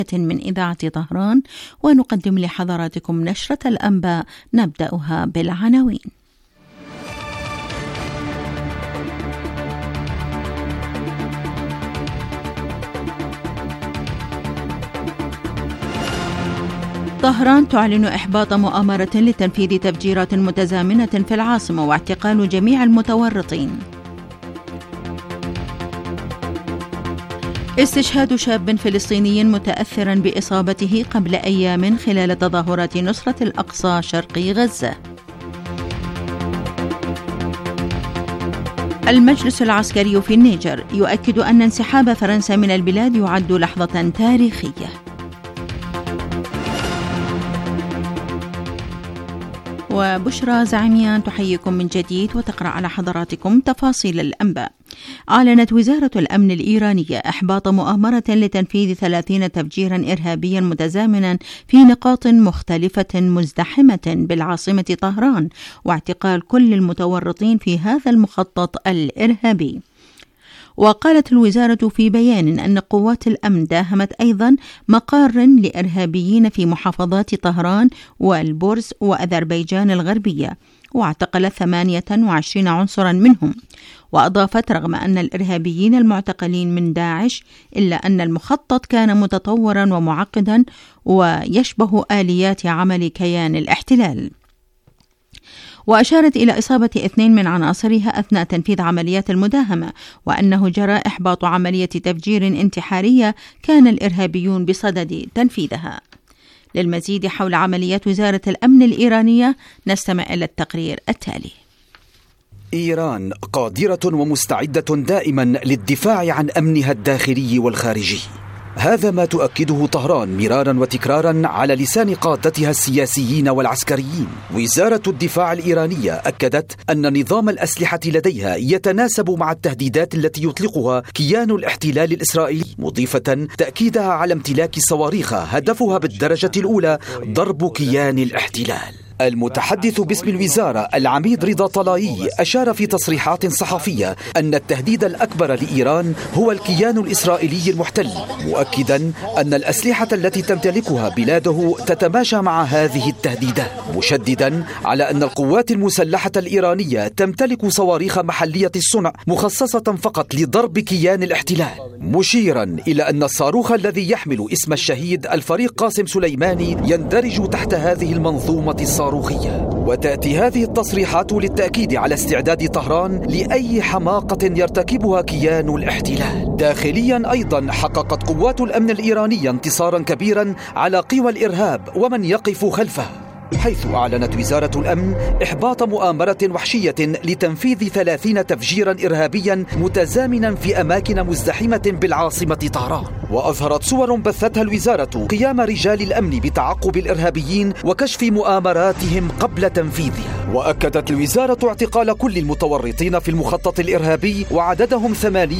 من إذاعة طهران، ونقدم لحضراتكم نشرة الأنباء نبدأها بالعناوين. طهران تعلن إحباط مؤامرة لتنفيذ تفجيرات متزامنة في العاصمة واعتقال جميع المتورطين. استشهاد شاب فلسطيني متأثرا بإصابته قبل أيام خلال تظاهرات نصرة الأقصى شرقي غزة. المجلس العسكري في النيجر يؤكد أن انسحاب فرنسا من البلاد يعد لحظة تاريخية. وبشرى زعيميان تحييكم من جديد وتقرأ على حضراتكم تفاصيل الأنباء. أعلنت وزارة الأمن الإيرانية إحباط مؤامرة لتنفيذ 30 تفجيرا إرهابيا متزامنا في نقاط مختلفة مزدحمة بالعاصمة طهران، واعتقال كل المتورطين في هذا المخطط الإرهابي. وقالت الوزارة في بيان أن قوات الأمن داهمت أيضا مقار لإرهابيين في محافظات طهران والبرز وأذربيجان الغربية، واعتقلت 28 عنصرا منهم. وأضافت رغم أن الإرهابيين المعتقلين من داعش إلا أن المخطط كان متطورا ومعقدا ويشبه آليات عمل كيان الاحتلال. وأشارت إلى إصابة 2 من عناصرها أثناء تنفيذ عمليات المداهمة، وأنه جرى إحباط عملية تفجير انتحارية كان الإرهابيون بصدد تنفيذها. للمزيد حول عمليات وزارة الأمن الإيرانية نستمع إلى التقرير التالي. إيران قادرة ومستعدة دائما للدفاع عن أمنها الداخلي والخارجي. هذا ما تؤكده طهران مرارا وتكرارا على لسان قادتها السياسيين والعسكريين. وزارة الدفاع الإيرانية أكدت أن نظام الأسلحة لديها يتناسب مع التهديدات التي يطلقها كيان الاحتلال الإسرائيلي، مضيفة تأكيدها على امتلاك صواريخ هدفها بالدرجة الأولى ضرب كيان الاحتلال. المتحدث باسم الوزارة العميد رضا طلايي أشار في تصريحات صحفية أن التهديد الأكبر لإيران هو الكيان الإسرائيلي المحتل، مؤكدا أن الأسلحة التي تمتلكها بلاده تتماشى مع هذه التهديدات، مشددا على أن القوات المسلحة الإيرانية تمتلك صواريخ محلية الصنع مخصصة فقط لضرب كيان الاحتلال، مشيرا إلى أن الصاروخ الذي يحمل اسم الشهيد الفريق قاسم سليماني يندرج تحت هذه المنظومة الصاروخية. وتأتي هذه التصريحات للتأكيد على استعداد طهران لأي حماقة يرتكبها كيان الاحتلال. داخليا أيضا حققت قوات الأمن الإيرانية انتصارا كبيرا على قوى الإرهاب ومن يقف خلفه، حيث أعلنت وزارة الأمن إحباط مؤامرة وحشية لتنفيذ 30 تفجيرا إرهابيا متزامنا في أماكن مزدحمة بالعاصمة طهران. وأظهرت صور بثتها الوزارة قيام رجال الأمن بتعقب الإرهابيين وكشف مؤامراتهم قبل تنفيذها. وأكدت الوزارة اعتقال كل المتورطين في المخطط الإرهابي وعددهم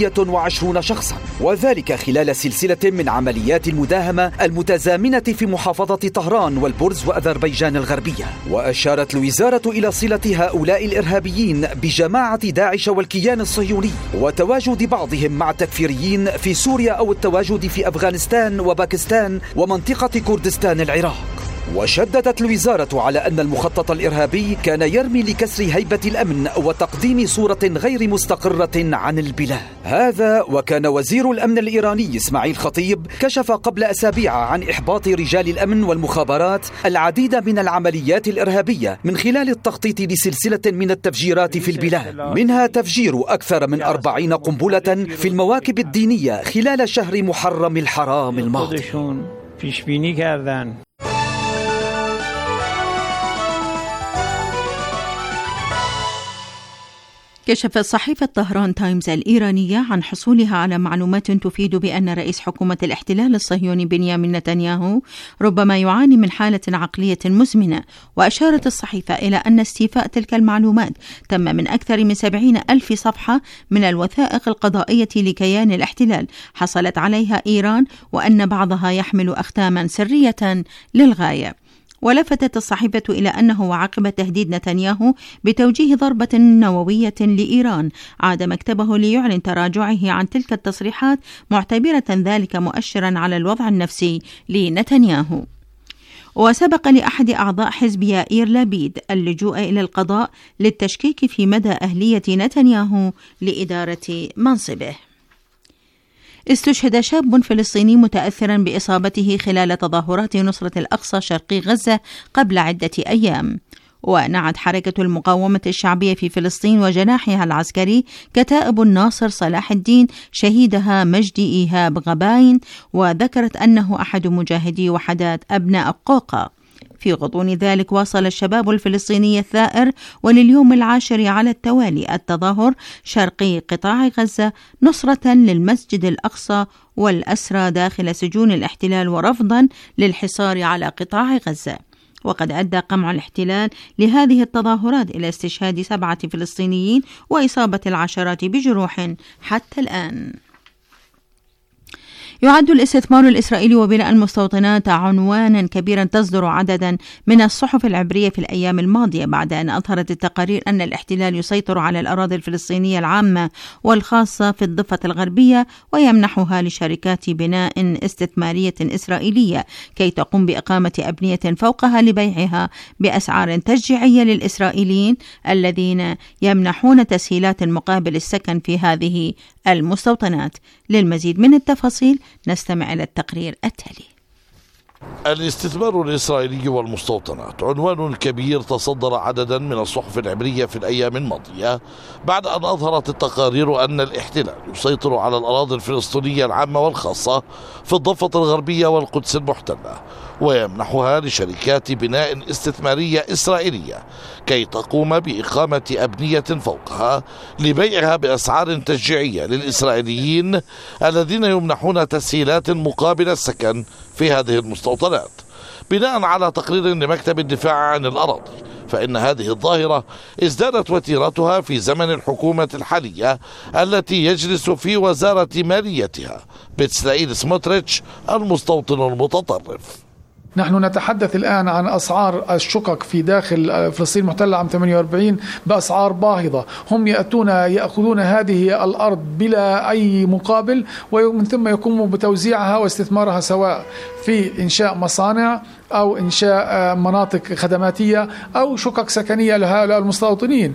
28 شخصا، وذلك خلال سلسلة من عمليات المداهمة المتزامنة في محافظة طهران والبرز وأذربيجان الغربية. وأشارت الوزارة إلى صلة هؤلاء الإرهابيين بجماعة داعش والكيان الصهيوني، وتواجد بعضهم مع تكفيريين في سوريا أو التواجد في أفغانستان وباكستان ومنطقة كردستان العراق. وشددت الوزارة على أن المخطط الإرهابي كان يرمي لكسر هيبة الأمن وتقديم صورة غير مستقرة عن البلاد. هذا وكان وزير الأمن الإيراني إسماعيل خطيب كشف قبل أسابيع عن إحباط رجال الأمن والمخابرات العديد من العمليات الإرهابية من خلال التخطيط لسلسلة من التفجيرات في البلاد، منها تفجير أكثر من 40 قنبلة في المواكب الدينية خلال شهر محرم الحرام الماضي. كشفت صحيفة طهران تايمز الإيرانية عن حصولها على معلومات تفيد بأن رئيس حكومة الاحتلال الصهيوني بنيامين نتنياهو ربما يعاني من حالة عقلية مزمنة. وأشارت الصحيفة إلى أن استيفاء تلك المعلومات تم من أكثر من 70,000 صفحة من الوثائق القضائية لكيان الاحتلال حصلت عليها إيران، وأن بعضها يحمل أختاما سرية للغاية. ولفتت الصحيفة إلى أنه وعقب تهديد نتنياهو بتوجيه ضربة نووية لإيران عاد مكتبه ليعلن تراجعه عن تلك التصريحات، معتبرة ذلك مؤشرا على الوضع النفسي لنتنياهو. وسبق لأحد أعضاء حزب يائير لابيد اللجوء إلى القضاء للتشكيك في مدى أهلية نتنياهو لإدارة منصبه. استشهد شاب فلسطيني متأثرا بإصابته خلال تظاهرات نصرة الأقصى شرقي غزة قبل عدة أيام. ونعت حركة المقاومة الشعبية في فلسطين وجناحها العسكري كتائب الناصر صلاح الدين شهيدها مجدي إيهاب غباين، وذكرت أنه أحد مجاهدي وحدات أبناء قوقا. في غضون ذلك واصل الشباب الفلسطيني الثائر ولليوم العاشر على التوالي التظاهر شرقي قطاع غزة نصرة للمسجد الأقصى والأسرى داخل سجون الاحتلال ورفضا للحصار على قطاع غزة. وقد أدى قمع الاحتلال لهذه التظاهرات إلى استشهاد 7 فلسطينيين وإصابة العشرات بجروح حتى الآن. يعد الاستثمار الإسرائيلي وبناء المستوطنات عنوانا كبيرا تصدر عددا من الصحف العبرية في الأيام الماضية، بعد أن أظهرت التقارير أن الاحتلال يسيطر على الأراضي الفلسطينية العامة والخاصة في الضفة الغربية ويمنحها لشركات بناء استثمارية إسرائيلية كي تقوم بإقامة أبنية فوقها لبيعها بأسعار تشجيعية للإسرائيليين الذين يمنحون تسهيلات مقابل السكن في هذه المستوطنات. للمزيد من التفاصيل نستمع إلى التقرير التالي. الاستثمار الإسرائيلي والمستوطنات عنوان كبير تصدر عددا من الصحف العبرية في الأيام الماضية، بعد أن أظهرت التقارير أن الاحتلال يسيطر على الأراضي الفلسطينية العامة والخاصة في الضفة الغربية والقدس المحتلة ويمنحها لشركات بناء استثمارية إسرائيلية كي تقوم بإقامة أبنية فوقها لبيعها بأسعار تشجيعية للإسرائيليين الذين يمنحون تسهيلات مقابل السكن في هذه المستوطنات. بناء على تقرير لمكتب الدفاع عن الأراضي، فإن هذه الظاهرة ازدادت وتيرتها في زمن الحكومة الحالية التي يجلس في وزارة ماليتها بتسلائيل سموتريتش المستوطن المتطرف. نحن نتحدث الآن عن أسعار الشقق في داخل فلسطين المحتلة عام 48 بأسعار باهظة. هم يأخذون هذه الأرض بلا أي مقابل ومن ثم يقوموا بتوزيعها واستثمارها سواء في إنشاء مصانع أو إنشاء مناطق خدماتية أو شقق سكنية لهؤلاء المستوطنين.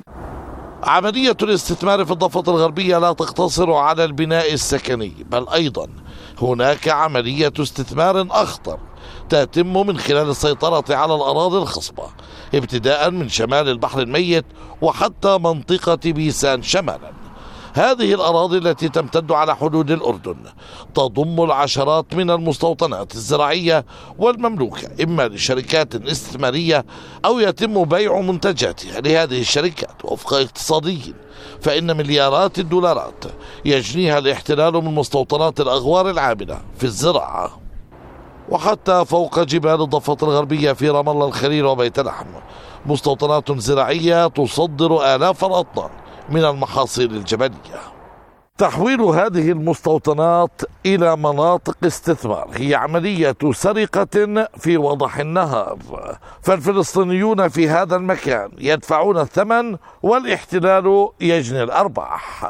عملية الاستثمار في الضفة الغربية لا تقتصر على البناء السكني، بل أيضا هناك عملية استثمار أخطر تتم من خلال السيطرة على الأراضي الخصبة، ابتداء من شمال البحر الميت وحتى منطقة بيسان شمالا. هذه الأراضي التي تمتد على حدود الأردن تضم العشرات من المستوطنات الزراعية والمملوكة إما لشركات استثمارية أو يتم بيع منتجاتها لهذه الشركات وفق اقتصاديين، فإن مليارات الدولارات يجنيها الاحتلال من مستوطنات الأغوار العاملة في الزراعة. وحتى فوق جبال الضفة الغربية في رام الله الخليل وبيت لحم مستوطنات زراعية تصدر آلاف الأطنان من المحاصيل الجبلية. تحويل هذه المستوطنات إلى مناطق استثمار هي عملية سرقة في وضح النهار، فالفلسطينيون في هذا المكان يدفعون الثمن والاحتلال يجني الأرباح.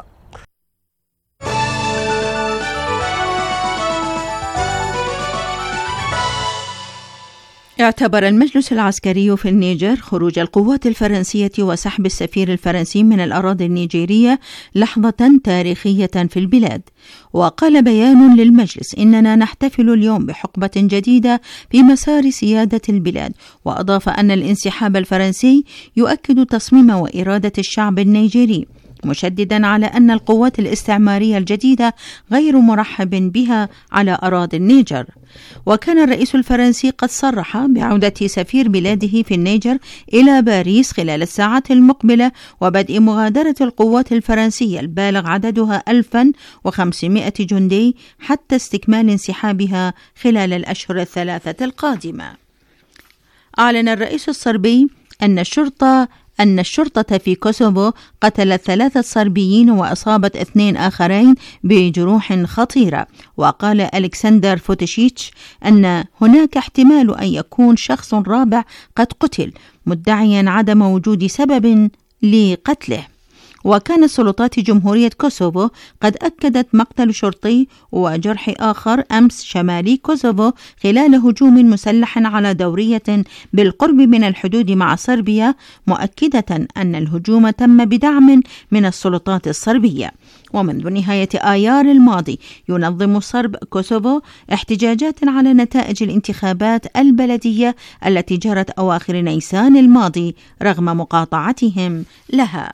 اعتبر المجلس العسكري في النيجر خروج القوات الفرنسية وسحب السفير الفرنسي من الأراضي النيجيرية لحظة تاريخية في البلاد. وقال بيان للمجلس: إننا نحتفل اليوم بحقبة جديدة في مسار سيادة البلاد. وأضاف أن الانسحاب الفرنسي يؤكد تصميم وإرادة الشعب النيجيري، مشددا على أن القوات الاستعمارية الجديدة غير مرحب بها على أراضي النيجر. وكان الرئيس الفرنسي قد صرح بعودة سفير بلاده في النيجر إلى باريس خلال الساعات المقبلة وبدء مغادرة القوات الفرنسية البالغ عددها 1500 جندي حتى استكمال انسحابها خلال الأشهر الثلاثة القادمة. أعلن الرئيس الصربي أن الشرطة في كوسوفو قتلت 3 صربيين وأصابت 2 آخرين بجروح خطيرة. وقال ألكسندر فوتشيتش أن هناك احتمال أن يكون شخص رابع قد قتل، مدعيا عدم وجود سبب لقتله. وكانت سلطات جمهورية كوسوفو قد أكدت مقتل شرطي وجرح آخر أمس شمالي كوسوفو خلال هجوم مسلح على دورية بالقرب من الحدود مع صربيا، مؤكدة أن الهجوم تم بدعم من السلطات الصربية. ومنذ نهاية آيار الماضي ينظم صرب كوسوفو احتجاجات على نتائج الانتخابات البلدية التي جرت أواخر نيسان الماضي رغم مقاطعتهم لها.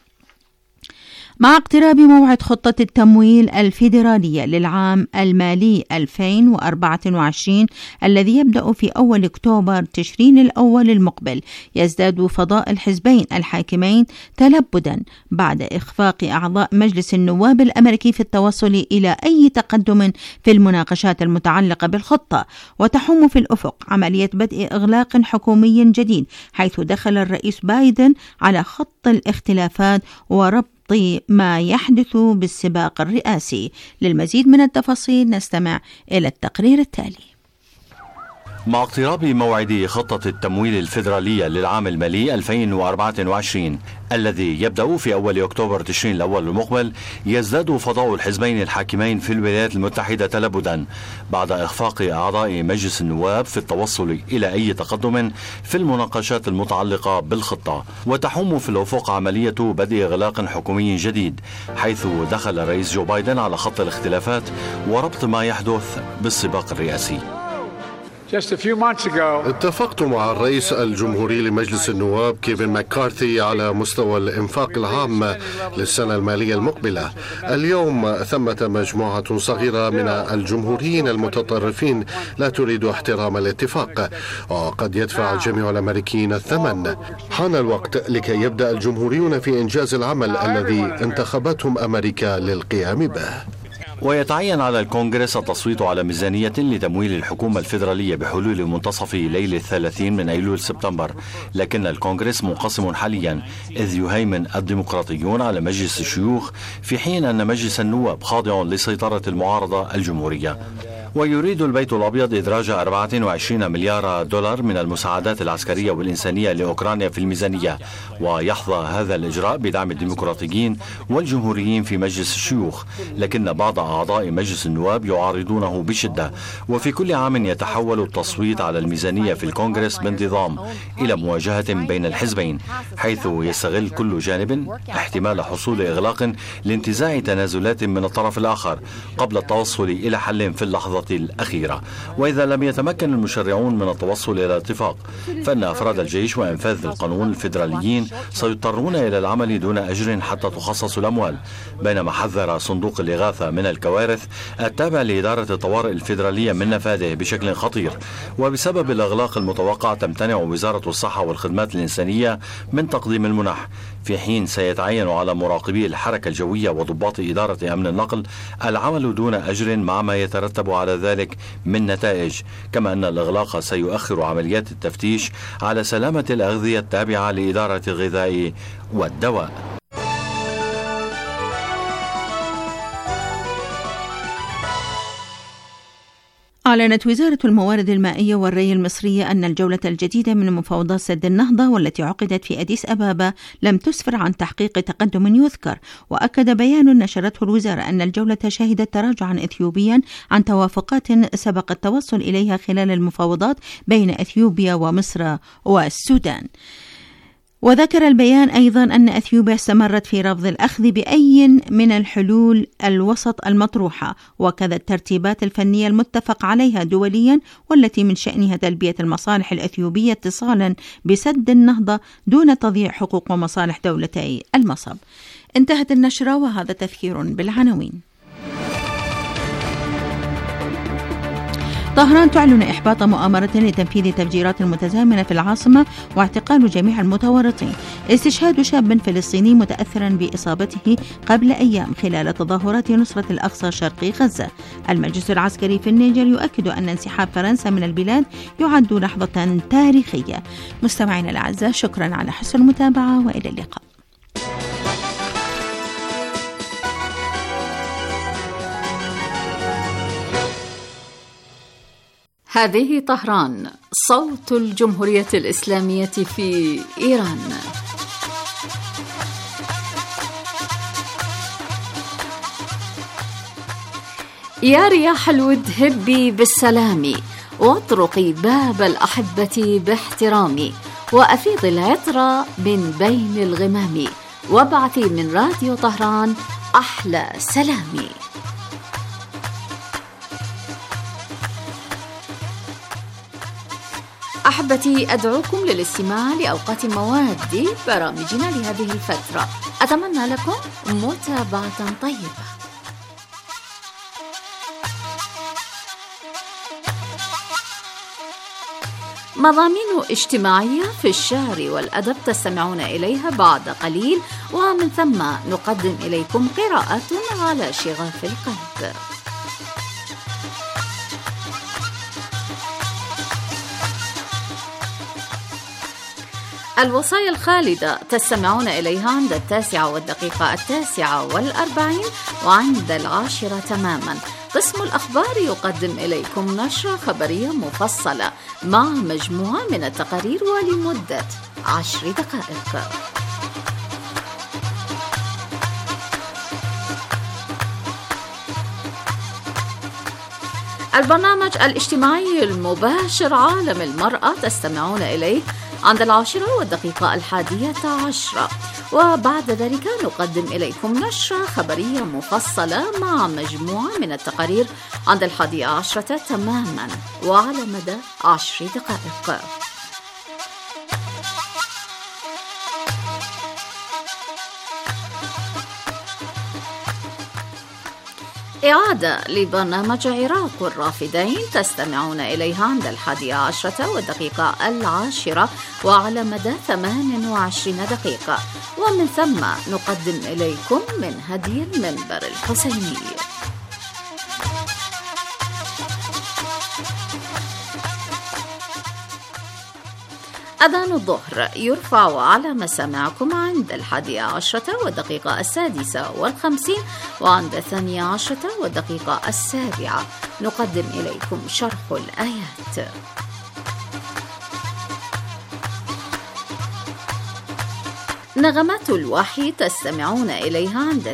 مع اقتراب موعد خطة التمويل الفيدرالية للعام المالي 2024 الذي يبدأ في أول أكتوبر تشرين الأول المقبل، يزداد فضاء الحزبين الحاكمين تلبدا بعد إخفاق أعضاء مجلس النواب الأمريكي في التوصل إلى أي تقدم في المناقشات المتعلقة بالخطة. وتحوم في الأفق عملية بدء إغلاق حكومي جديد، حيث دخل الرئيس بايدن على خط الاختلافات وربط ما يحدث بالسباق الرئاسي. للمزيد من التفاصيل نستمع إلى التقرير التالي. مع اقتراب موعد خطة التمويل الفيدرالية للعام المالي 2024 الذي يبدأ في أول أكتوبر تشرين الأول المقبل، يزداد فضاء الحزبين الحاكمين في الولايات المتحدة تلبدا بعد إخفاق أعضاء مجلس النواب في التوصل إلى أي تقدم في المناقشات المتعلقة بالخطة. وتحوم في الأفق عملية بدء إغلاق حكومي جديد، حيث دخل الرئيس جو بايدن على خط الاختلافات وربط ما يحدث بالسباق الرئاسي. اتفقت مع الرئيس الجمهوري لمجلس النواب كيفن ماكارثي على مستوى الإنفاق العام للسنة المالية المقبلة. اليوم ثمة مجموعة صغيرة من الجمهوريين المتطرفين لا تريد احترام الاتفاق، وقد يدفع جميع الأمريكيين الثمن. حان الوقت لكي يبدأ الجمهوريون في إنجاز العمل الذي انتخبتهم أمريكا للقيام به. ويتعين على الكونغرس التصويت على ميزانية لتمويل الحكومة الفيدرالية بحلول منتصف ليلة 30 من أيلول سبتمبر، لكن الكونغرس منقسم حاليا، إذ يهيمن الديمقراطيون على مجلس الشيوخ في حين أن مجلس النواب خاضع لسيطرة المعارضة الجمهورية. ويريد البيت الأبيض إدراج 24 مليار دولار من المساعدات العسكرية والإنسانية لأوكرانيا في الميزانية، ويحظى هذا الإجراء بدعم الديمقراطيين والجمهوريين في مجلس الشيوخ، لكن بعض أعضاء مجلس النواب يعارضونه بشدة. وفي كل عام يتحول التصويت على الميزانية في الكونغرس بانتظام إلى مواجهة بين الحزبين، حيث يستغل كل جانب احتمال حصول إغلاق لانتزاع تنازلات من الطرف الآخر قبل التوصل إلى حل في اللحظة الأخيرة. وإذا لم يتمكن المشرعون من التوصل إلى اتفاق، فإن أفراد الجيش وإنفاذ القانون الفيدراليين سيضطرون إلى العمل دون أجر حتى تخصص الأموال. بينما حذر صندوق الإغاثة من الكوارث التابع لإدارة الطوارئ الفيدرالية من نفاذه بشكل خطير. وبسبب الإغلاق المتوقع تمتنع وزارة الصحة والخدمات الإنسانية من تقديم المنح، في حين سيتعين على مراقبي الحركة الجوية وضباط إدارة أمن النقل العمل دون أجر مع ما يترتب على ذلك من نتائج. كما أن الإغلاق سيؤخر عمليات التفتيش على سلامة الأغذية التابعة لإدارة الغذاء والدواء. أعلنت وزارة الموارد المائية والري المصرية أن الجولة الجديدة من مفاوضات سد النهضة والتي عقدت في أديس أبابا لم تسفر عن تحقيق تقدم يذكر. وأكد بيان نشرته الوزارة أن الجولة شهدت تراجعا إثيوبيا عن توافقات سبق التوصل إليها خلال المفاوضات بين إثيوبيا ومصر والسودان. وذكر البيان أيضا أن أثيوبيا استمرت في رفض الأخذ بأي من الحلول الوسط المطروحة، وكذا الترتيبات الفنية المتفق عليها دوليا والتي من شأنها تلبية المصالح الأثيوبية اتصالا بسد النهضة دون تضييع حقوق ومصالح دولتي المصب. انتهت النشرة وهذا تذكير بالعناوين. طهران تعلن إحباط مؤامرة لتنفيذ تفجيرات متزامنة في العاصمة واعتقال جميع المتورطين. استشهاد شاب فلسطيني متأثرا بإصابته قبل أيام خلال تظاهرات نصرة الأقصى شرقي غزة. المجلس العسكري في النيجر يؤكد أن انسحاب فرنسا من البلاد يعد لحظة تاريخية. مستمعينا الأعزاء، شكرا على حسن المتابعة وإلى اللقاء. هذه طهران، صوت الجمهورية الإسلامية في إيران. يا رياح الود هبي بالسلام، واطرقي باب الأحبة باحترام، وأفيضي العطر من بين الغمام، وابعثي من راديو طهران أحلى سلامي. أحبتي، أدعوكم للاستماع لأوقات مواد برامجنا لهذه الفترة. أتمنى لكم متابعة طيبة. مضامين اجتماعية في الشعر والأدب تستمعون إليها بعد قليل، ومن ثم نقدم إليكم قراءة على شغاف القلب. الوصايا الخالدة تستمعون إليها عند 9:09:49 وعند 10 تماما. قسم الأخبار يقدم إليكم نشرة خبرية مفصلة مع مجموعة من التقارير ولمدة 10 دقائق. البرنامج الاجتماعي المباشر عالم المرأة تستمعون إليه عند 10:11 وبعد ذلك نقدم إليكم نشرة خبرية مفصلة مع مجموعة من التقارير عند 11 تماما وعلى مدى 10 دقائق. إعادة لبرنامج عراق الرافدين تستمعون إليها عند 11:10 وعلى مدى 28 دقيقة، ومن ثم نقدم إليكم من هدي المنبر الحسيني. أذان الظهر يرفع على مسامعكم عند 11:06:50 وعند 12:07 نقدم إليكم شرح الآيات. نغمات الوحي تستمعون إليها عند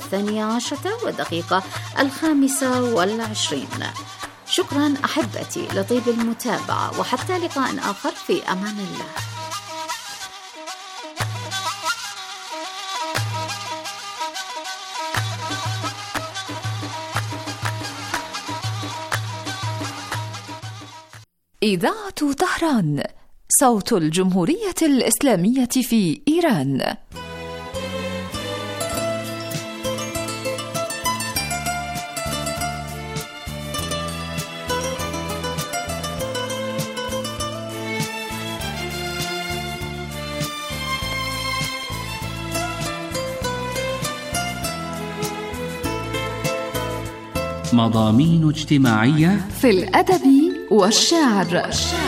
12:25. شكرا أحبتي لطيب المتابعة، وحتى لقاء آخر في أمان الله. إذاعة طهران، صوت الجمهورية الإسلامية في إيران. مضامين اجتماعية في الأدب والشعر.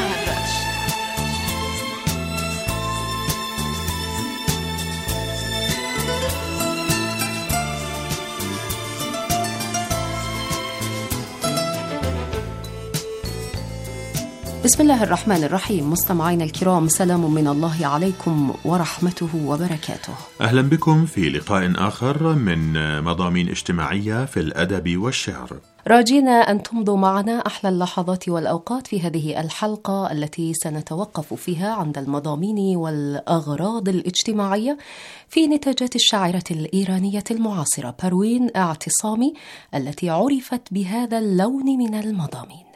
بسم الله الرحمن الرحيم. مستمعينا الكرام، سلام من الله عليكم ورحمته وبركاته. أهلا بكم في لقاء آخر من مضامين اجتماعية في الأدب والشعر، راجين أن تمضوا معنا أحلى اللحظات والأوقات في هذه الحلقة التي سنتوقف فيها عند المضامين والأغراض الاجتماعية في نتاجات الشاعرة الإيرانية المعاصرة بروين اعتصامي التي عرفت بهذا اللون من المضامين.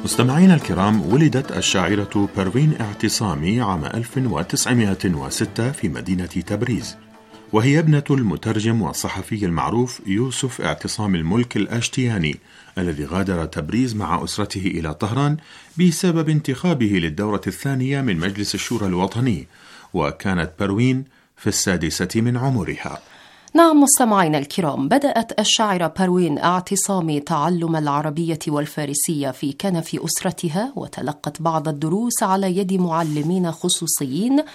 مستمعينا الكرام، ولدت الشاعرة بروين اعتصامي عام 1906 في مدينة تبريز، وهي ابنة المترجم والصحفي المعروف يوسف اعتصام الملك الأشتياني الذي غادر تبريز مع أسرته إلى طهران بسبب انتخابه للدورة الثانية من مجلس الشورى الوطني، وكانت بروين في 6 من عمرها. نعم مستمعينا الكرام، بدأت الشاعرة بروين اعتصامي تعلم العربية والفارسية في كنف أسرتها، وتلقت بعض الدروس على يد معلمين خصوصيين،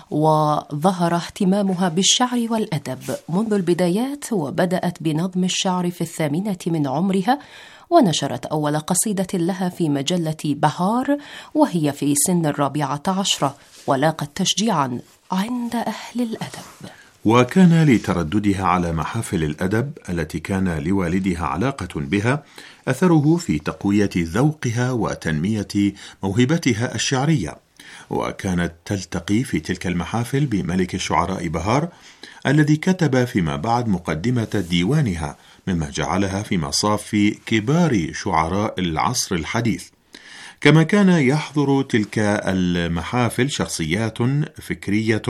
وظهر اهتمامها بالشعر والأدب منذ البدايات، وبدأت بنظم الشعر في 8 من عمرها، ونشرت أول قصيدة لها في مجلة بهار وهي في سن 14، ولاقت تشجيعا عند أهل الأدب. وكان لترددها على محافل الأدب التي كان لوالدها علاقة بها أثره في تقوية ذوقها وتنمية موهبتها الشعرية، وكانت تلتقي في تلك المحافل بملك الشعراء بهار الذي كتب فيما بعد مقدمة ديوانها، مما جعلها في مصاف كبار شعراء العصر الحديث. كما كان يحضر تلك المحافل شخصيات فكرية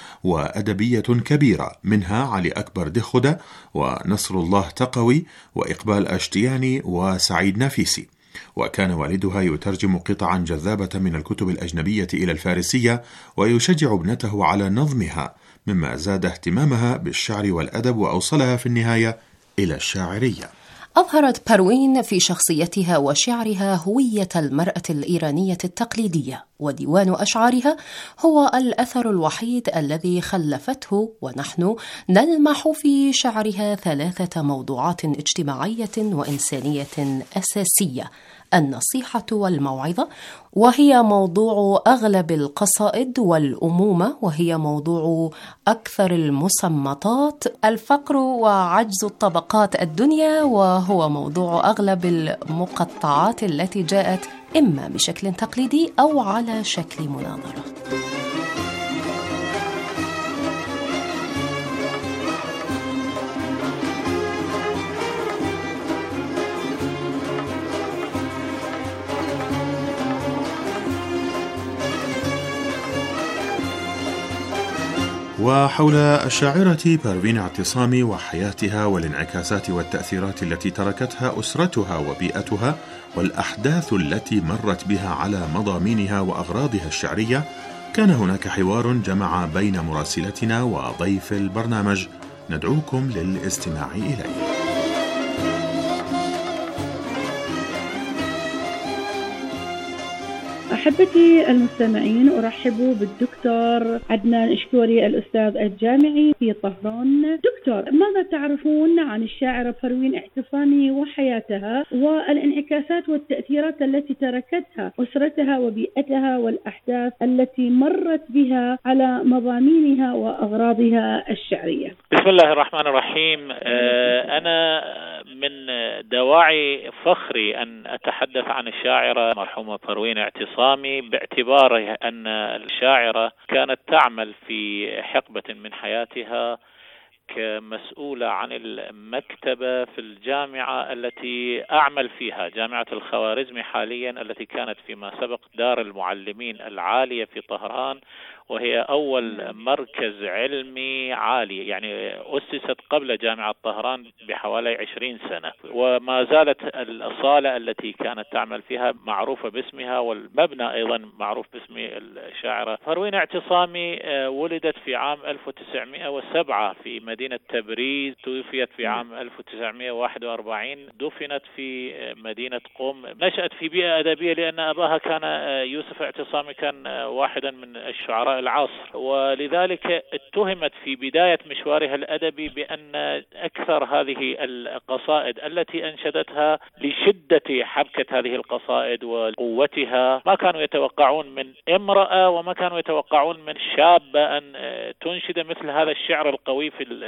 وأدبية كبيرة، منها علي أكبر دخدة ونصر الله تقوي وإقبال أشتياني وسعيد نفيسي. وكان والدها يترجم قطعا جذابة من الكتب الأجنبية إلى الفارسية ويشجع ابنته على نظمها، مما زاد اهتمامها بالشعر والأدب وأوصلها في النهاية إلى الشاعرية. أظهرت بروين في شخصيتها وشعرها هوية المرأة الإيرانية التقليدية، وديوان أشعارها هو الأثر الوحيد الذي خلفته، ونحن نلمح في شعرها 3 موضوعات اجتماعية وإنسانية أساسية: النصيحة والموعظة، وهي موضوع أغلب القصائد، والأمومة، وهي موضوع أكثر المصمتات، الفقر وعجز الطبقات الدنيا، وهو موضوع أغلب المقطعات التي جاءت إما بشكل تقليدي أو على شكل مناظرة. وحول الشاعرة بروين اعتصامي وحياتها والانعكاسات والتأثيرات التي تركتها أسرتها وبيئتها والأحداث التي مرت بها على مضامينها وأغراضها الشعرية، كان هناك حوار جمع بين مراسلتنا وضيف البرنامج، ندعوكم للاستماع إليه. أحبتي المستمعين، أرحب بالدكتور عدنان إشكوري الأستاذ الجامعي في طهران. دكتور، ماذا تعرفون عن الشاعرة بروين اعتصامي وحياتها والانعكاسات والتأثيرات التي تركتها أسرتها وبيئتها والأحداث التي مرت بها على مضامينها وأغراضها الشعرية؟ بسم الله الرحمن الرحيم. أنا من دواعي فخري أن أتحدث عن الشاعرة مرحومة بروين اعتصامي، باعتباره أن الشاعرة كانت تعمل في حقبة من حياتها كمسؤولة عن المكتبة في الجامعة التي أعمل فيها، جامعة الخوارزمي حاليا، التي كانت فيما سبق دار المعلمين العالية في طهران، وهي أول مركز علمي عالي، يعني أسست قبل جامعة طهران بحوالي 20 سنة، وما زالت الصالة التي كانت تعمل فيها معروفة باسمها، والمبنى أيضا معروف باسم الشاعرة بروين اعتصامي. ولدت في عام 1907 في مدينة تبريز، توفيت في عام 1941، دفنت في مدينة قم. نشأت في بيئة أدبية لأن أباها كان يوسف اعتصامي، كان واحدا من الشعراء العصر، ولذلك اتهمت في بداية مشوارها الأدبي بأن أكثر هذه القصائد التي أنشدتها لشدة حبكة هذه القصائد وقوتها ما كانوا يتوقعون من امرأة وما كانوا يتوقعون من شابة أن تنشد مثل هذا الشعر القوي في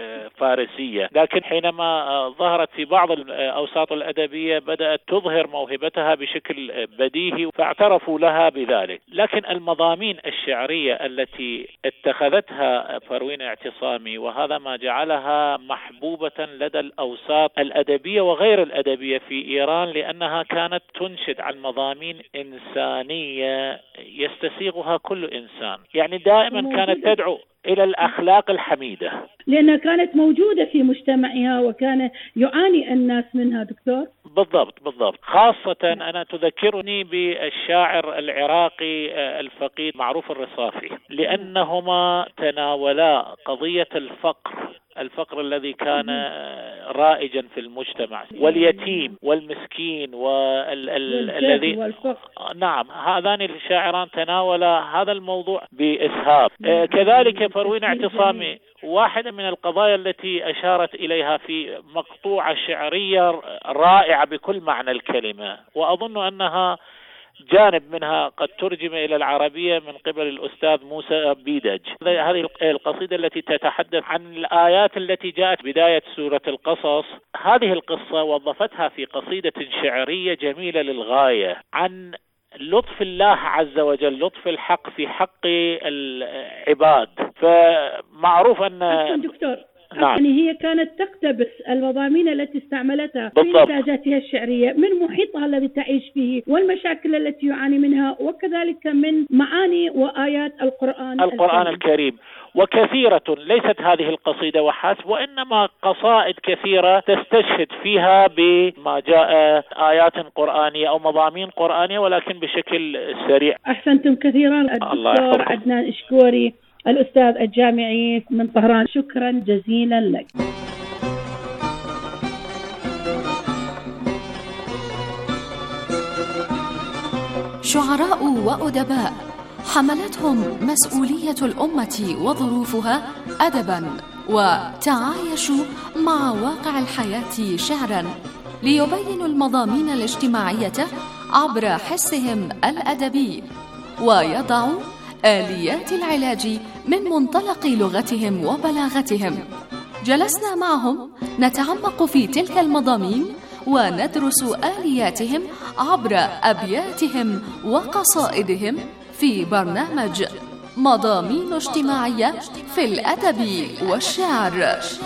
فارسية، لكن حينما ظهرت في بعض الأوساط الأدبية بدأت تظهر موهبتها بشكل بديهي فاعترفوا لها بذلك. لكن المضامين الشعرية التي اتخذتها بروين اعتصامي، وهذا ما جعلها محبوبة لدى الأوساط الأدبية وغير الأدبية في إيران، لأنها كانت تنشد عن مضامين إنسانية يستسيغها كل إنسان، يعني دائما كانت تدعو إلى الأخلاق الحميدة، لأنها كانت موجودة في مجتمعها وكان يعاني الناس منها. دكتور بالضبط. خاصة أنا تذكرني بالشاعر العراقي الفقيه معروف الرصافي، لأنهما تناولا قضية الفقر الذي كان رائجا في المجتمع، واليتيم والمسكين والذي نعم، هذان الشاعران تناولا هذا الموضوع بإسهاب. كذلك بروين اعتصامي واحدة من القضايا التي أشارت إليها في مقطوعة شعرية رائعة بكل معنى الكلمة، وأظن أنها جانب منها قد ترجم إلى العربية من قبل الأستاذ موسى بيدج. هذه القصيدة التي تتحدث عن الآيات التي جاءت بداية سورة القصص، هذه القصة وظفتها في قصيدة شعرية جميلة للغاية عن لطف الله عز وجل، لطف الحق في حق العباد. فمعروف أن دكتور نعم. يعني هي كانت تقتبس المضامين التي استعملتها في إنتاجاتها الشعرية من محيطها الذي تعيش فيه والمشاكل التي يعاني منها، وكذلك من معاني وآيات القرآن الكريم. وكثيرة ليست هذه القصيدة وحسب، وإنما قصائد كثيرة تستشهد فيها بما جاء آيات قرآنية أو مضامين قرآنية، ولكن بشكل سريع. أحسنتم كثيرا الدكتور عدنان إشكوري الأستاذ الجامعي من طهران، شكرا جزيلا لك. شعراء وأدباء حملتهم مسؤولية الأمة وظروفها أدبا، وتعايشوا مع واقع الحياة شعرا ليبينوا المضامين الاجتماعية عبر حسهم الأدبي، ويضعوا آليات العلاج من منطلق لغتهم وبلاغتهم. جلسنا معهم نتعمق في تلك المضامين وندرس آلياتهم عبر أبياتهم وقصائدهم في برنامج مضامين اجتماعية في الأدب والشعر.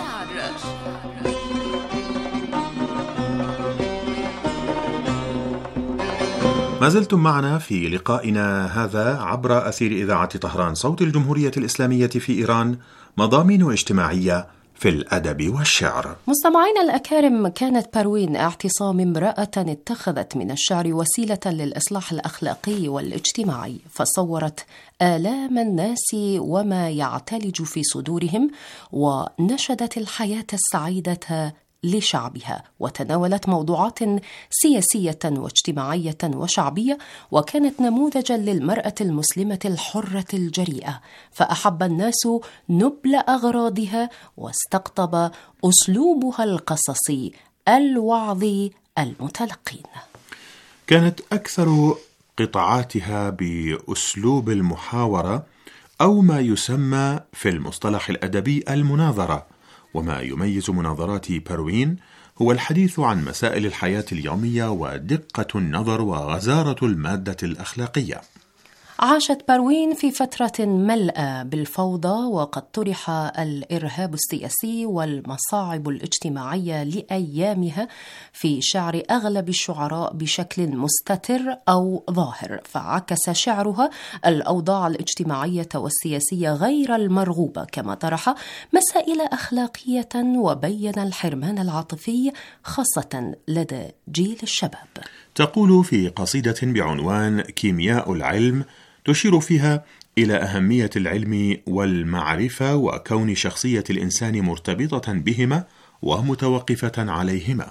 ما زلتم معنا في لقائنا هذا عبر أثير إذاعة طهران صوت الجمهورية الإسلامية في إيران، مضامين اجتماعية في الأدب والشعر. مستمعينا الأكارم، كانت بروين اعتصام امرأة اتخذت من الشعر وسيلة للإصلاح الأخلاقي والاجتماعي، فصورت آلام الناس وما يعتلج في صدورهم، ونشدت الحياة السعيدة لشعبها، وتناولت موضوعات سياسية واجتماعية وشعبية، وكانت نموذجا للمرأة المسلمة الحرة الجريئة، فأحب الناس نبل أغراضها واستقطب أسلوبها القصصي الوعظي المتلقين. كانت أكثر قطعاتها بأسلوب المحاورة أو ما يسمى في المصطلح الأدبي المناظرة، وما يميز مناظرات بروين هو الحديث عن مسائل الحياة اليومية ودقة النظر وغزارة المادة الأخلاقية. عاشت بروين في فترة ملأى بالفوضى، وقد طرح الإرهاب السياسي والمصاعب الاجتماعية لأيامها في شعر أغلب الشعراء بشكل مستتر أو ظاهر، فعكس شعرها الأوضاع الاجتماعية والسياسية غير المرغوبة، كما طرح مسائل أخلاقية وبين الحرمان العاطفي خاصة لدى جيل الشباب. تقول في قصيدة بعنوان كيمياء العلم، تشير فيها إلى أهمية العلم والمعرفة وكون شخصية الإنسان مرتبطة بهما ومتوقفة عليهما.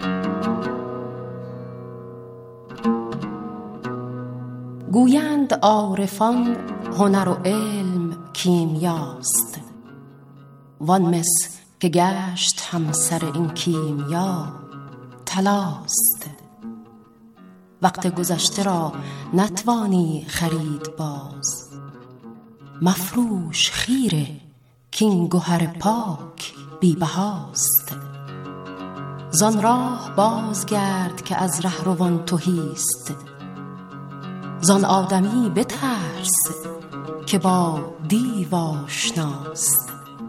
گویند عارفان هنر و علم کیمیاست، وان مس که گشت همسر این کیمیا طلاست. وقت گذشته را نتوانی خرید باز، مفروش خیره کین گوهر پاک بی بهاست. زان راه بازگرد که از رهروان تهیست. زان آدمی بترس که با دیو آشناست.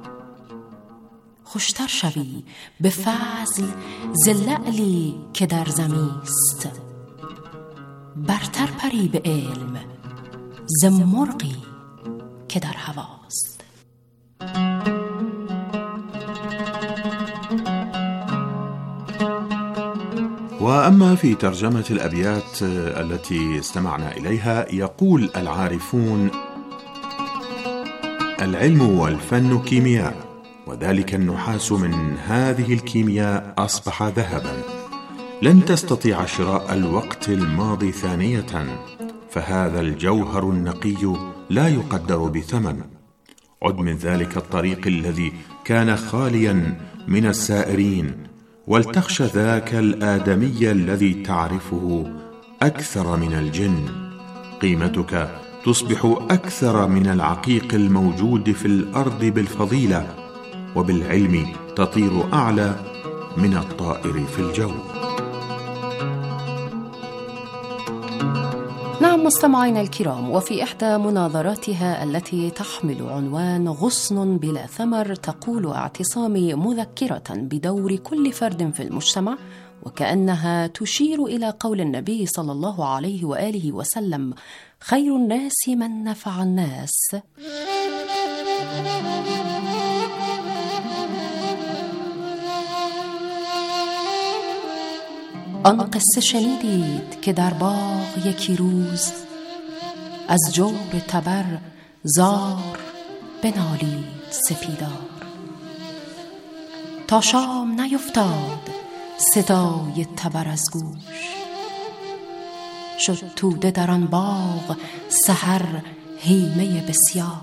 خوشتر شوی به فضل ز لعلی که در زمیست. برتر پری به علم ز مرغی که در هواست. وأما في ترجمة الأبيات التي استمعنا إليها، يقول العارفون: العلم والفن كيمياء، وذلك النحاس من هذه الكيمياء أصبح ذهبا، لن تستطيع شراء الوقت الماضي ثانية، فهذا الجوهر النقي لا يقدر بثمن. عد من ذلك الطريق الذي كان خاليا من السائرين، ولتخش ذاك الآدمي الذي تعرفه أكثر من الجن. قيمتك تصبح أكثر من العقيق الموجود في الأرض بالفضيلة، وبالعلم تطير أعلى من الطائر في الجو. نعم مستمعينا الكرام، وفي إحدى مناظراتها التي تحمل عنوان غصن بلا ثمر، تقول اعتصامي مذكرة بدور كل فرد في المجتمع، وكأنها تشير إلى قول النبي صلى الله عليه وآله وسلم: خير الناس من نفع الناس. آن قصه شنیدید که در باغ یکی روز از جور تبر زار بنالید سپیدار. تا شام نیفتاد صدای تبر از گوش، شد توده در آن باغ سحر هیمه بسیار.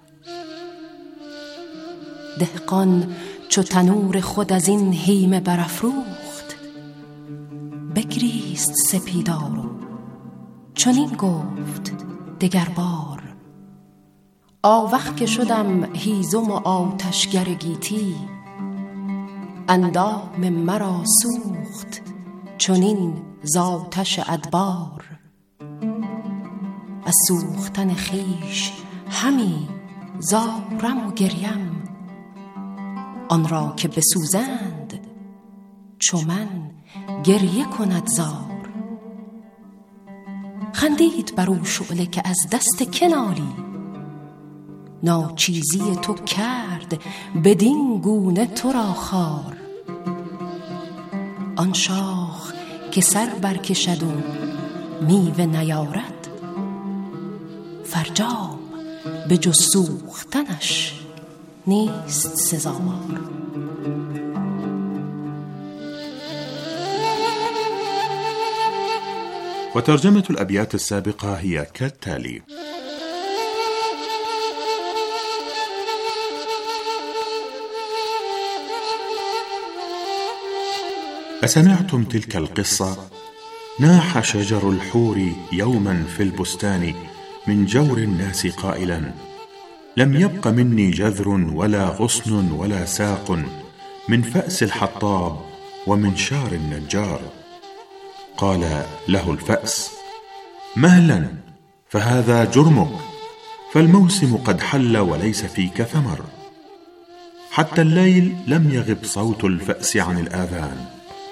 دهقان چو تنور خود از این هیمه برافروخت، بگریست سپیدار و چنین گفت دگر بار: آوخ که شدم هیزم و آتشگر گیتی، اندام مرا سوخت چنین ز آتش ادبار. از سوختن خویش همی زارم و گریم، آن را که بسوزند چو من گریه کند زار. خندید بر او شعله که از دست کنالی، ناچیزی تو کرد بدین گونه تو را خار. آن شاخ که سر برکشد و میوه نیارد، فرجام به جز سوختنش نیست سزاوار. وترجمة الأبيات السابقة هي كالتالي: أسمعتم تلك القصة؟ ناح شجر الحور يوما في البستان من جور الناس قائلا: لم يبق مني جذر ولا غصن ولا ساق، من فأس الحطاب ومن شار النجار. قال له الفأس: مهلا، فهذا جرمك، فالموسم قد حل وليس فيك ثمر. حتى الليل لم يغب صوت الفأس عن الآذان،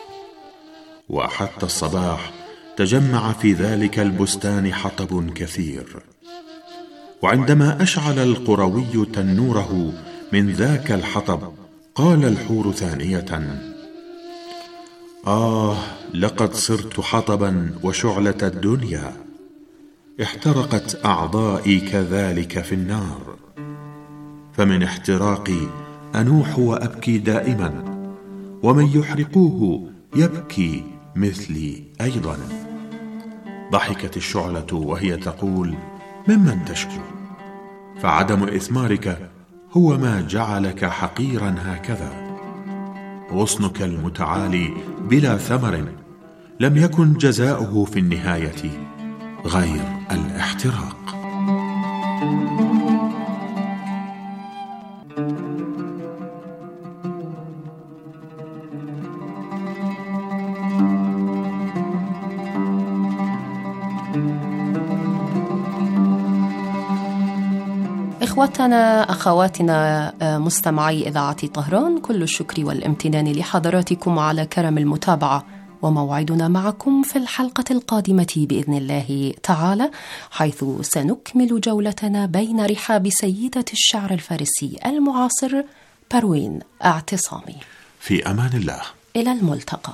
وحتى الصباح تجمع في ذلك البستان حطب كثير. وعندما أشعل القروي تنوره من ذاك الحطب، قال الحور ثانية: لقد صرت حطبا وشعلة الدنيا، احترقت أعضائي كذلك في النار، فمن احتراقي أنوح وأبكي دائما، ومن يحرقوه يبكي مثلي أيضا. ضحكت الشعلة وهي تقول: ممن تشكو؟ فعدم إثمارك هو ما جعلك حقيرا هكذا. غصنك المتعالي بلا ثمر لم يكن جزاؤه في النهاية غير الاحتراق. إخوتنا أخواتنا مستمعي إذاعة طهران، كل الشكر والامتنان لحضراتكم على كرم المتابعة، وموعدنا معكم في الحلقة القادمة بإذن الله تعالى، حيث سنكمل جولتنا بين رحاب سيدة الشعر الفارسي المعاصر بروين اعتصامي. في أمان الله، إلى الملتقى.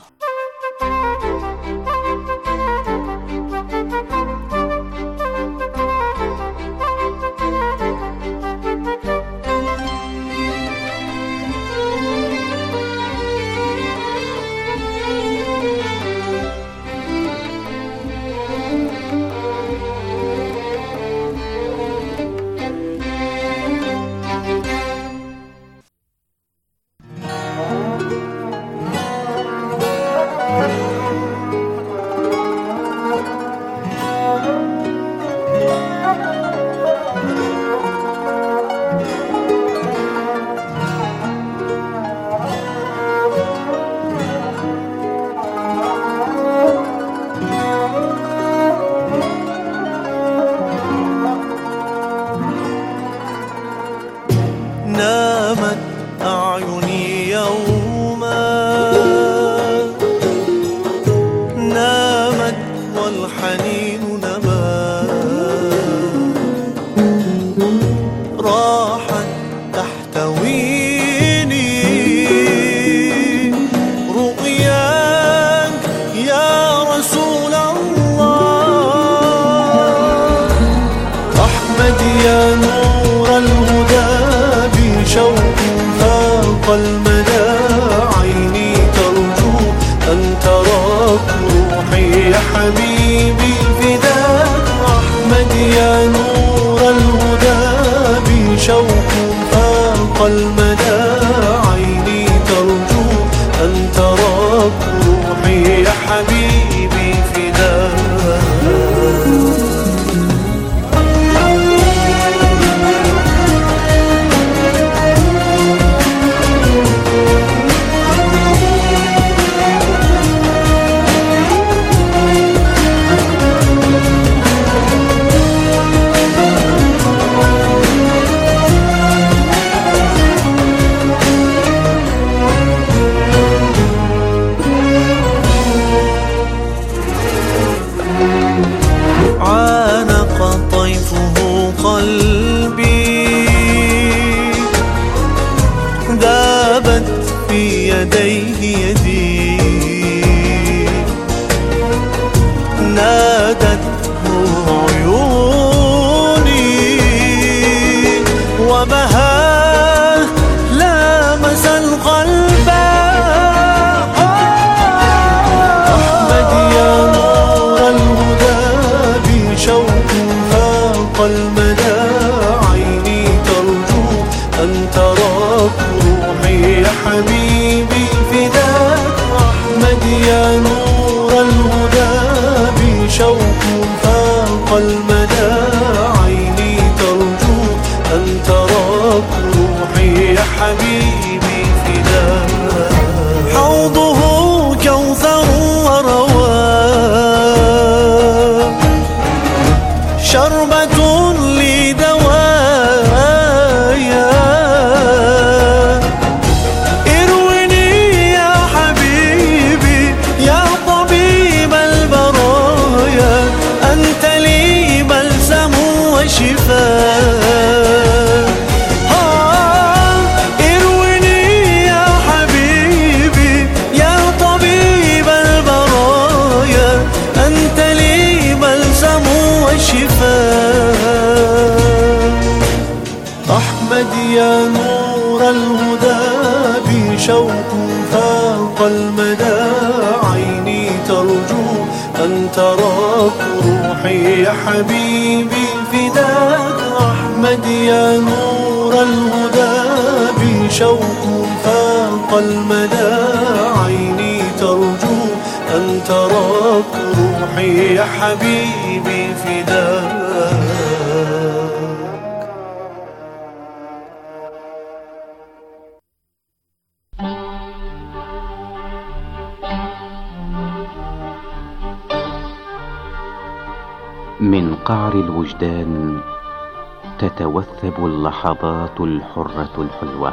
من قعر الوجدان تتوثب اللحظات الحرة الحلوة،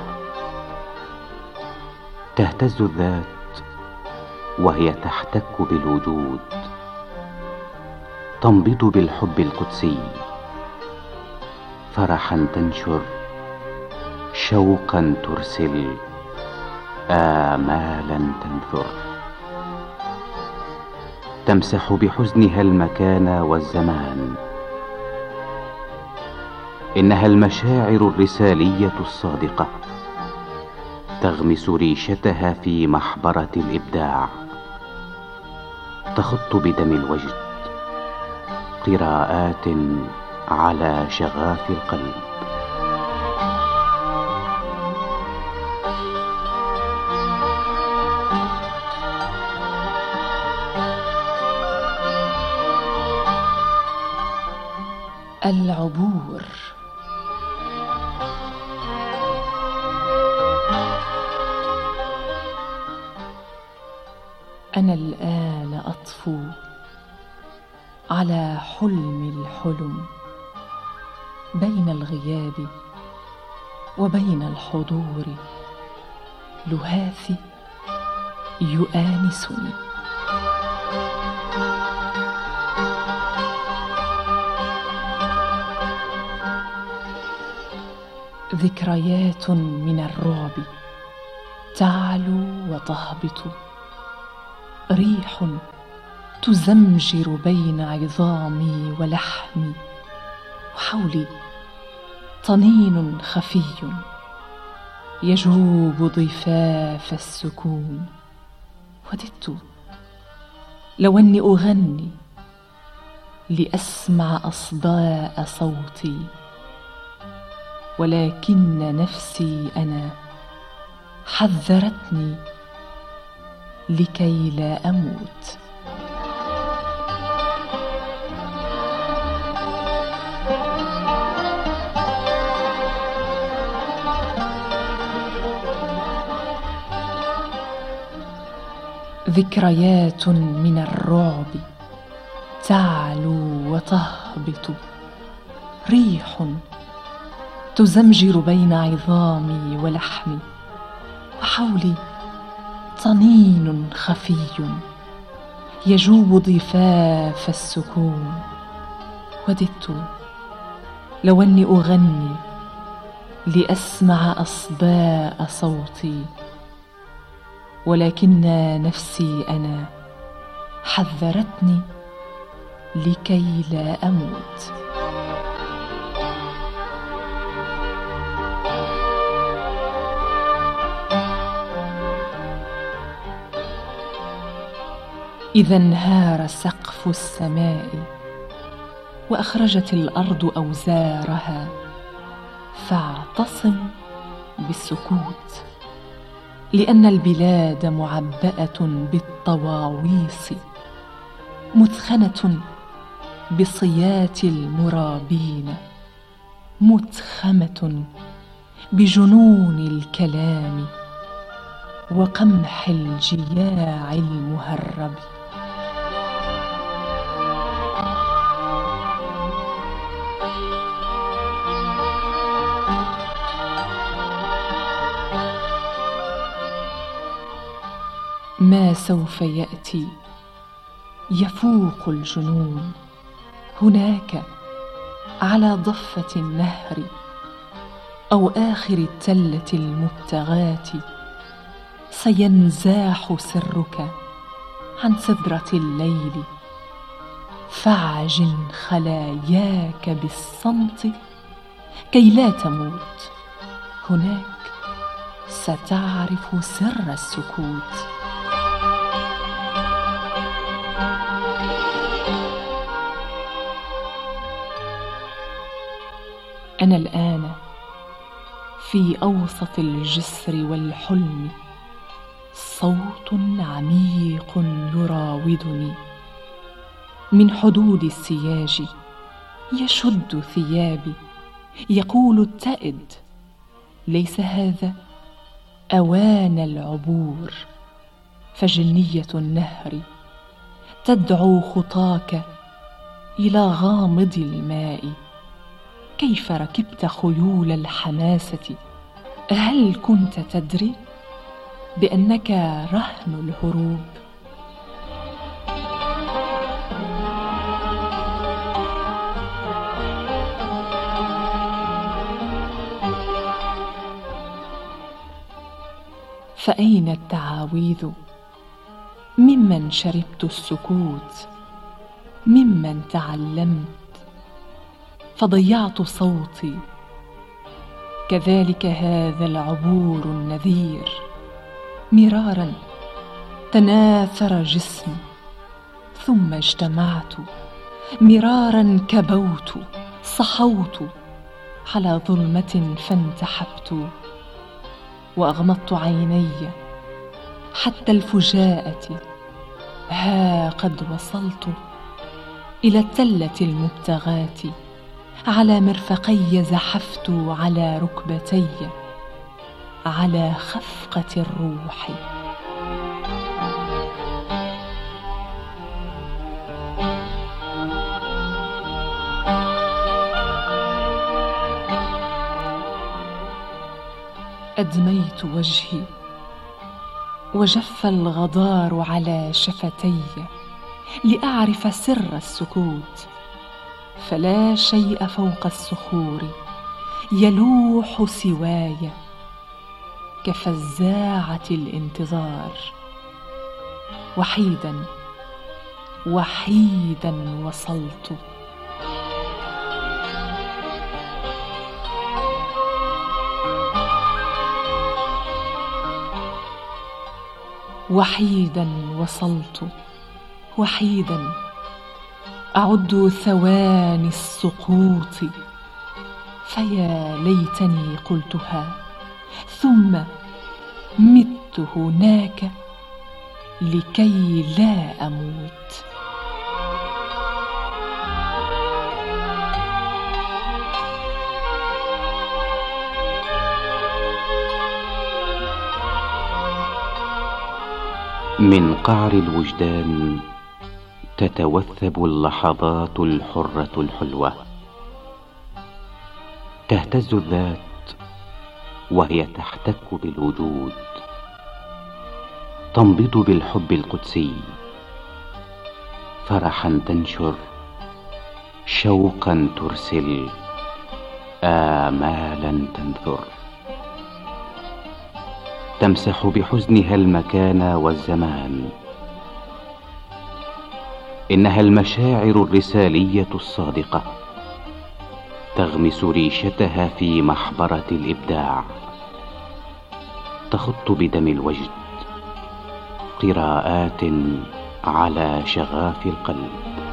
تهتز الذات وهي تحتك بالوجود، تنبض بالحب القدسي، فرحا تنشر، شوقا ترسل، آمالا تنثر، تمسح بحزنها المكان والزمان. إنها المشاعر الرسالية الصادقة، تغمس ريشتها في محبرة الإبداع، تخط بدم الوجد قراءات على شغاف القلب. العبور. أنا الآن أطفو على حلم الحلم، بين الغياب وبين الحضور، لهاثي يؤانسني. ذكريات من الرعب تعلو وتهبط، ريح تزمجر بين عظامي ولحمي، وحولي طنين خفي يجوب ضفاف السكون. وددت لو أني أغني لأسمع أصداء صوتي، ولكن نفسي أنا حذرتني لكي لا أموت. ذكريات من الرعب تعلو وتهبط، ريح تزمجر بين عظامي ولحمي، وحولي طنين خفي يجوب ضفاف السكون. وددت لو أني أغني لأسمع أصداء صوتي، ولكن نفسي أنا حذرتني لكي لا أموت. إذا انهار سقف السماء وأخرجت الأرض أوزارها، فاعتصم بالسكوت، لأن البلاد معبأة بالطواويص، مثخنة بصيات المرابين، متخمة بجنون الكلام وقمح الجياع المهرب. ما سوف يأتي يفوق الجنون، هناك على ضفة النهر أو آخر التلة المبتغاة، سينزاح سرك عن سدرة الليل، فاعجن خلاياك بالصمت كي لا تموت، هناك ستعرف سر السكوت. أنا الآن في أوسط الجسر والحلم، صوت عميق يراودني من حدود السياج، يشد ثيابي، يقول اتئد، ليس هذا أوان العبور، فجنية النهر تدعو خطاك إلى غامض الماء، كيف ركبت خيول الحماسة؟ هل كنت تدري بأنك رهن الهروب؟ فأين التعاويذ؟ ممن شربت السكوت؟ ممن تعلمت فضيعت صوتي؟ كذلك هذا العبور النذير، مرارا تناثر جسمي ثم اجتمعت، مرارا كبوت صحوت على ظلمة فانتحبت، وأغمضت عيني حتى الفجاءة. ها قد وصلت إلى التلة المبتغاة، على مرفقي زحفت، على ركبتي، على خفقة الروح. أدميت وجهي وجف الغبار على شفتي لأعرف سر السكوت، فلا شيء فوق الصخور يلوح سواي كفزاعة الانتظار. وحيدا وحيدا وصلت، وحيدا وصلت، وحيدا أعد ثواني السقوط، فيا ليتني قلتها ثم مت هناك لكي لا أموت. من قعر الوجدان تتوثب اللحظات الحرة الحلوة، تهتز الذات وهي تحتك بالوجود، تنبض بالحب القدسي، فرحا تنشر، شوقا ترسل، آمالا تنثر، تمسح بحزنها المكان والزمان. إنها المشاعر الرسالية الصادقة، تغمس ريشتها في محبرة الإبداع، تخط بدم الوجد قراءات على شغاف القلب.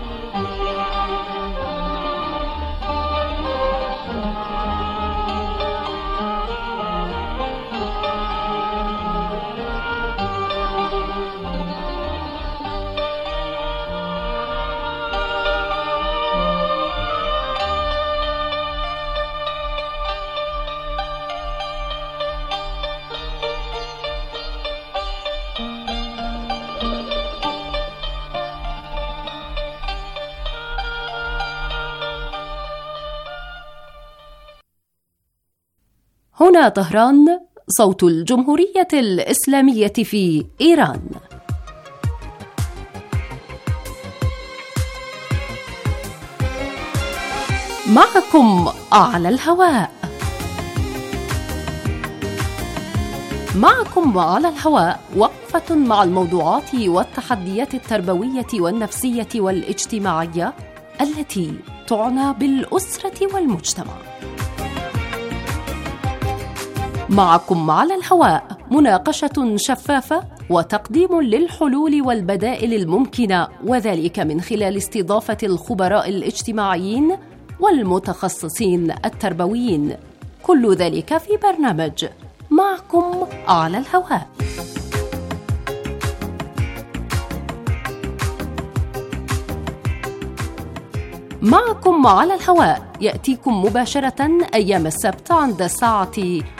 هنا طهران، صوت الجمهورية الإسلامية في إيران. معكم على الهواء. معكم على الهواء وقفة مع الموضوعات والتحديات التربوية والنفسية والاجتماعية التي تعنى بالأسرة والمجتمع. معكم على الهواء مناقشة شفافة وتقديم للحلول والبدائل الممكنة، وذلك من خلال استضافة الخبراء الاجتماعيين والمتخصصين التربويين. كل ذلك في برنامج معكم على الهواء. معكم على الهواء يأتيكم مباشرة أيام السبت عند الساعة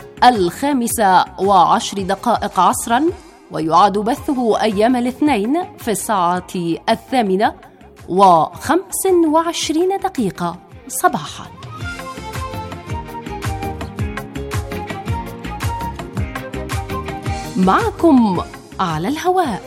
5:10 عصرا، ويعاد بثه أيام الاثنين في الساعة 8:25 صباحا. معكم على الهواء.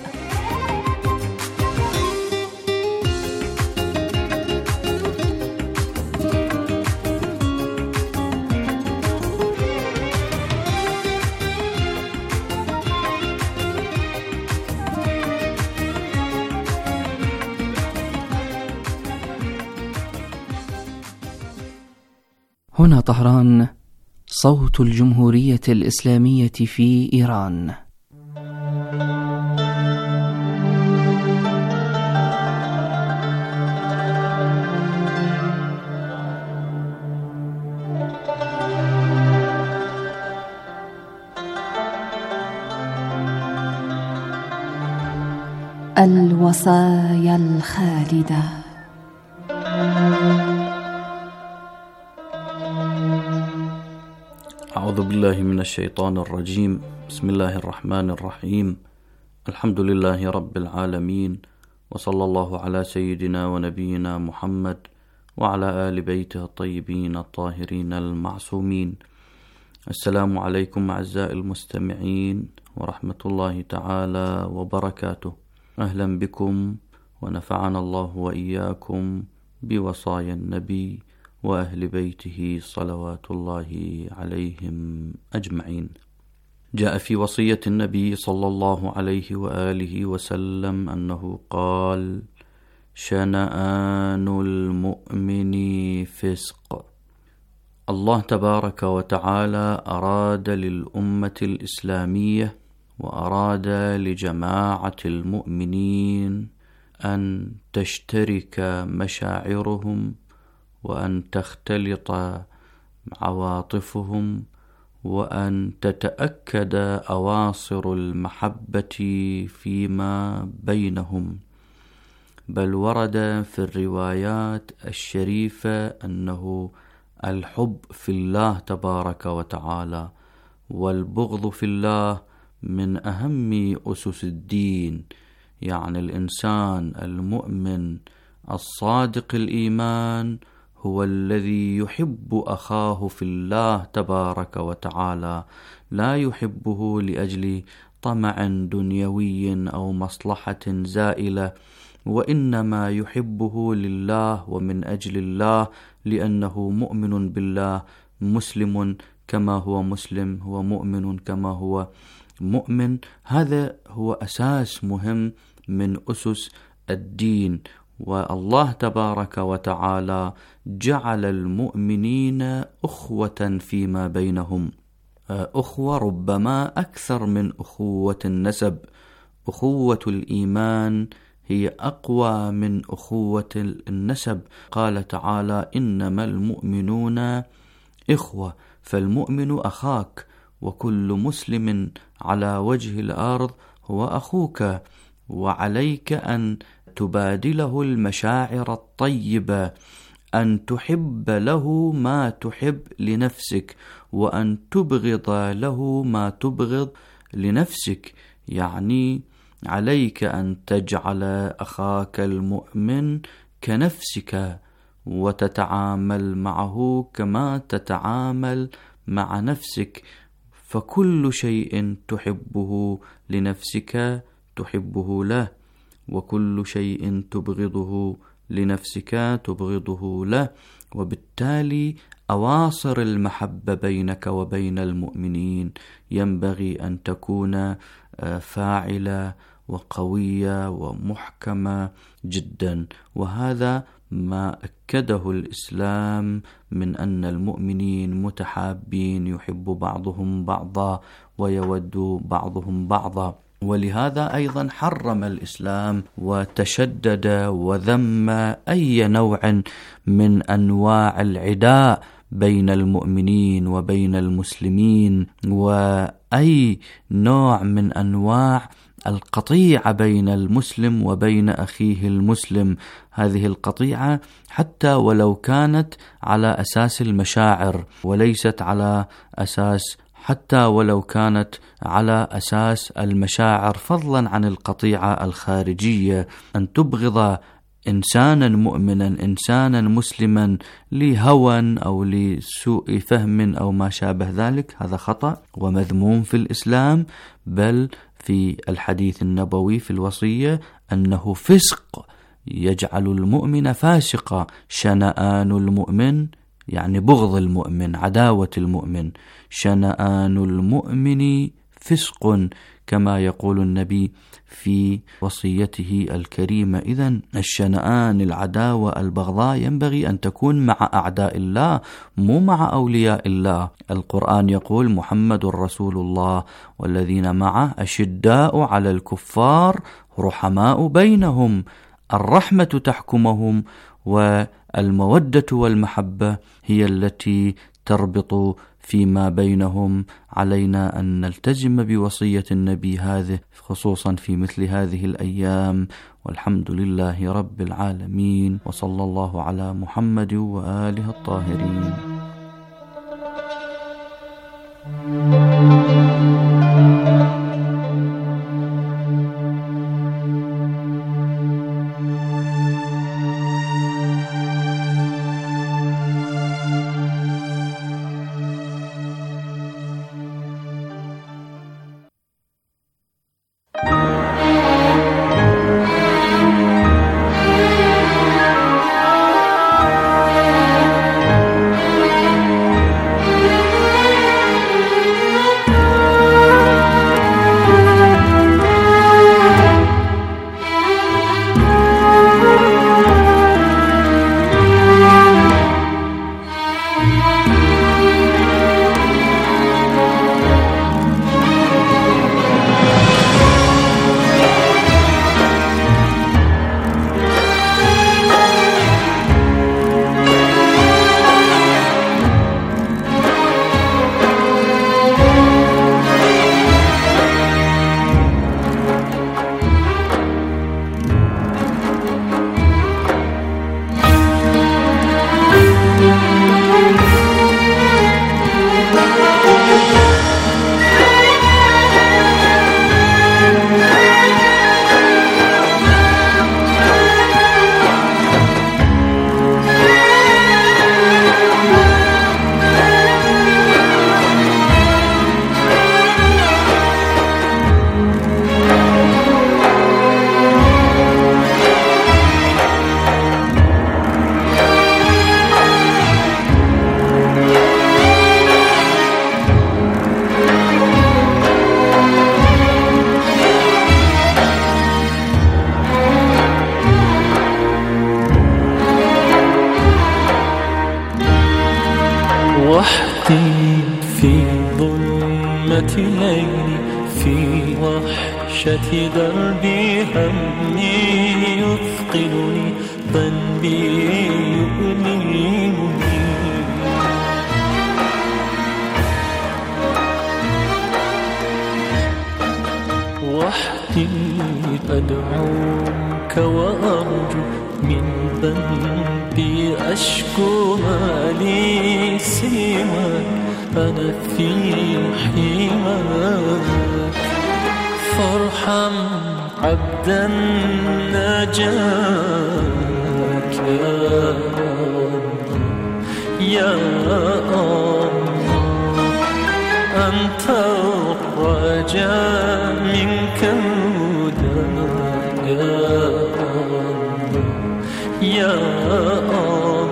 هنا طهران، صوت الجمهورية الإسلامية في إيران. الوصايا الخالدة. أعوذ بالله من الشيطان الرجيم. بسم الله الرحمن الرحيم. الحمد لله رب العالمين، وصلى الله على سيدنا ونبينا محمد وعلى آل بيته الطيبين الطاهرين المعصومين. السلام عليكم أعزائي المستمعين ورحمة الله تعالى وبركاته. أهلا بكم، ونفعنا الله وإياكم بوصايا النبي وأهل بيته صلوات الله عليهم أجمعين. جاء في وصية النبي صلى الله عليه وآله وسلم أنه قال: شنآن المؤمن فسق. الله تبارك وتعالى أراد للأمة الإسلامية وأراد لجماعة المؤمنين أن تشترك مشاعرهم، وأن تختلط عواطفهم، وأن تتأكد أواصر المحبة فيما بينهم. بل ورد في الروايات الشريفة أنه الحب في الله تبارك وتعالى والبغض في الله من أهم أسس الدين. يعني الإنسان المؤمن الصادق الإيمان هو الذي يحب أخاه في الله تبارك وتعالى، لا يحبه لأجل طمع دنيوي أو مصلحة زائلة، وإنما يحبه لله ومن أجل الله، لأنه مؤمن بالله، مسلم كما هو مسلم، هو مؤمن كما هو مؤمن. هذا هو أساس مهم من أسس الدين. والله تبارك وتعالى جعل المؤمنين أخوة فيما بينهم، أخوة ربما أكثر من أخوة النسب. أخوة الإيمان هي أقوى من أخوة النسب. قال تعالى: إنما المؤمنون إخوة. فالمؤمن أخاك، وكل مسلم على وجه الأرض هو أخوك، وعليك أن تبادله المشاعر الطيبة، أن تحب له ما تحب لنفسك، وأن تبغض له ما تبغض لنفسك. يعني عليك أن تجعل أخاك المؤمن كنفسك، وتتعامل معه كما تتعامل مع نفسك. فكل شيء تحبه لنفسك تحبه له، وكل شيء تبغضه لنفسك تبغضه له. وبالتالي أواصر المحبة بينك وبين المؤمنين ينبغي أن تكون فاعلة وقوية ومحكمة جدا. وهذا ما أكده الإسلام من أن المؤمنين متحابين، يحب بعضهم بعضا ويود بعضهم بعضا. ولهذا أيضا حرم الإسلام وتشدد وذم أي نوع من أنواع العداء بين المؤمنين وبين المسلمين، وأي نوع من أنواع القطيعة بين المسلم وبين أخيه المسلم. هذه القطيعة حتى ولو كانت على أساس المشاعر، وليست على أساس، حتى ولو كانت على أساس المشاعر، فضلا عن القطيعة الخارجية، أن تبغض إنسانا مؤمنا إنسانا مسلما لهوى أو لسوء فهم أو ما شابه ذلك، هذا خطأ ومذموم في الإسلام، بل في الحديث النبوي في الوصية أنه فسق يجعل المؤمن فاسقا. شنآن المؤمن يعني بغض المؤمن، عداوة المؤمن. شنآن المؤمن فسق كما يقول النبي في وصيته الكريمة. إذن الشنآن، العداوة، البغضاء ينبغي أن تكون مع أعداء الله مو مع أولياء الله. القرآن يقول محمد رسول الله والذين معه أشداء على الكفار رحماء بينهم. الرحمة تحكمهم والمودة والمحبة هي التي تربط فيما بينهم. علينا أن نلتزم بوصية النبي هذه خصوصا في مثل هذه الأيام، والحمد لله رب العالمين، وصلى الله على محمد وآله الطاهرين. دربي همي يثقلني ذنبي يؤلمني وحدي أدعوك وأرجو من ذنبي أشكو ما لي سواك أنا في حماك فارحم عبدا نجاك يا الله أنت الرجاء منك هداك يا الله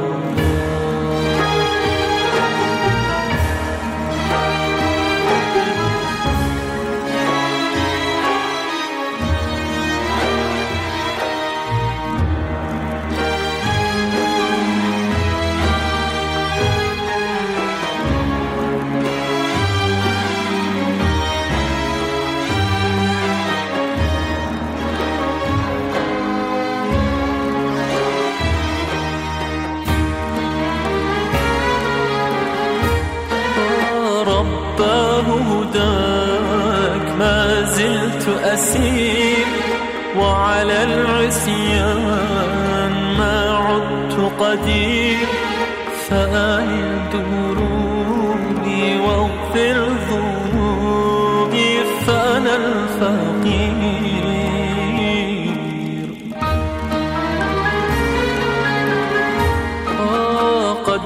أسير وعلى العصيان ما عدت قدير فآل دروبي واغفر ذنوبي فأنا الفقير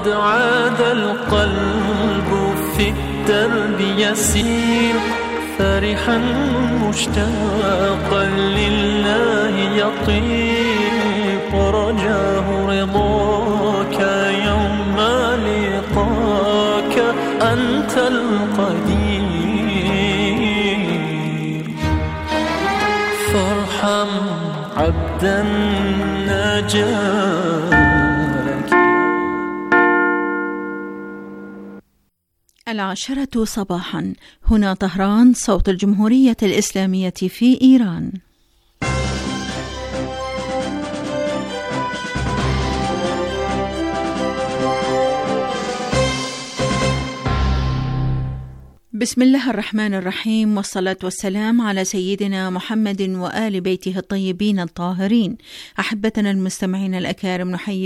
قد عاد القلب في الدرب يسير فرحا مشتاقا لله يطير ورجاه رضاك يوم لقاك أنت القدير فارحم عبدا نجاك. 10 صباحا، هنا طهران، صوت الجمهورية الإسلامية في إيران. بسم الله الرحمن الرحيم، والصلاة والسلام على سيدنا محمد وآل بيته الطيبين الطاهرين. أحبتنا المستمعين الأكارم، نحيي